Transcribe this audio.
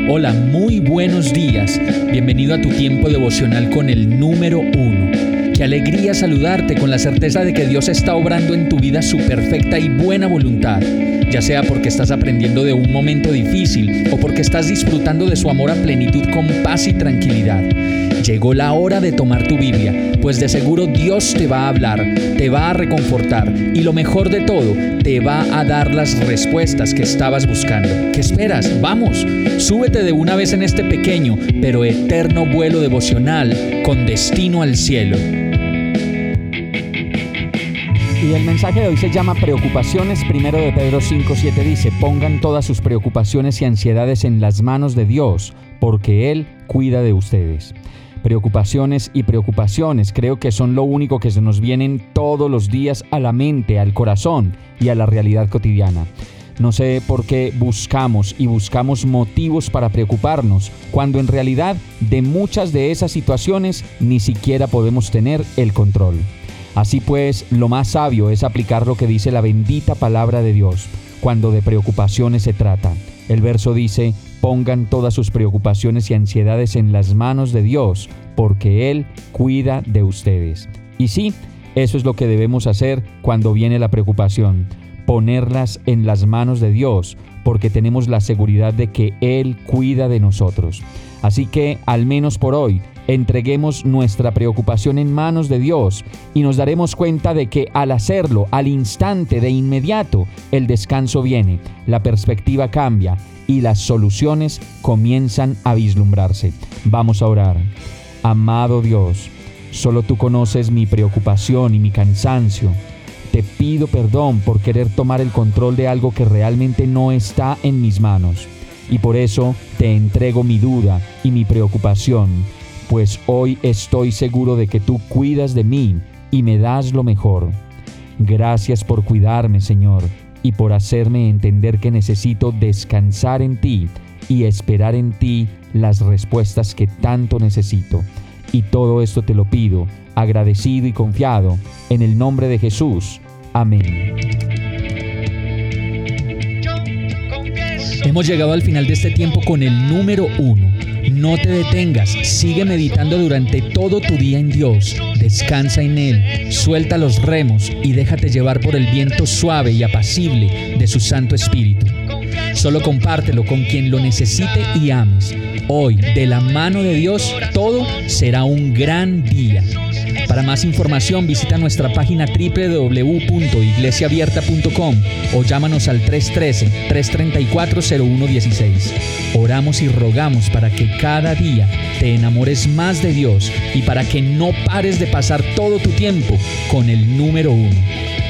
Hola, muy buenos días. Bienvenido a tu tiempo devocional con el número 1. Qué alegría saludarte con la certeza de que Dios está obrando en tu vida su perfecta y buena voluntad, ya sea porque estás aprendiendo de un momento difícil o porque estás disfrutando de su amor a plenitud con paz y tranquilidad. Llegó la hora de tomar tu Biblia, pues de seguro Dios te va a hablar, te va a reconfortar y lo mejor de todo, te va a dar las respuestas que estabas buscando. ¿Qué esperas? ¡Vamos! Súbete de una vez en este pequeño pero eterno vuelo devocional con destino al cielo. Y el mensaje de hoy se llama Preocupaciones. Primero de Pedro 5:7 dice: pongan todas sus preocupaciones y ansiedades en las manos de Dios, porque Él cuida de ustedes. Preocupaciones y preocupaciones creo que son lo único que se nos vienen todos los días a la mente, al corazón y a la realidad cotidiana. No sé por qué buscamos motivos para preocuparnos, cuando en realidad de muchas de esas situaciones ni siquiera podemos tener el control. Así pues, lo más sabio es aplicar lo que dice la bendita palabra de Dios cuando de preocupaciones se trata. El verso dice: pongan todas sus preocupaciones y ansiedades en las manos de Dios, porque Él cuida de ustedes. Y sí, eso es lo que debemos hacer cuando viene la preocupación: ponerlas en las manos de Dios, porque tenemos la seguridad de que Él cuida de nosotros. Así que, al menos por hoy, entreguemos nuestra preocupación en manos de Dios y nos daremos cuenta de que al hacerlo, al instante, de inmediato, el descanso viene, la perspectiva cambia y las soluciones comienzan a vislumbrarse. Vamos a orar. Amado Dios, solo tú conoces mi preocupación y mi cansancio. Te pido perdón por querer tomar el control de algo que realmente no está en mis manos. Y por eso te entrego mi duda y mi preocupación, pues hoy estoy seguro de que tú cuidas de mí y me das lo mejor. Gracias por cuidarme, Señor, y por hacerme entender que necesito descansar en ti y esperar en ti las respuestas que tanto necesito. Y todo esto te lo pido, agradecido y confiado, en el nombre de Jesús. Amén. Hemos llegado al final de este tiempo con el número 1. No te detengas, sigue meditando durante todo tu día en Dios. Descansa en Él, suelta los remos y déjate llevar por el viento suave y apacible de su Santo Espíritu. Solo compártelo con quien lo necesite y ames. Hoy, de la mano de Dios, todo será un gran día. Para más información, visita nuestra página www.iglesiaabierta.com o llámanos al 313-334-0116. Oramos y rogamos para que cada día te enamores más de Dios y para que no pares de pasar todo tu tiempo con el número 1.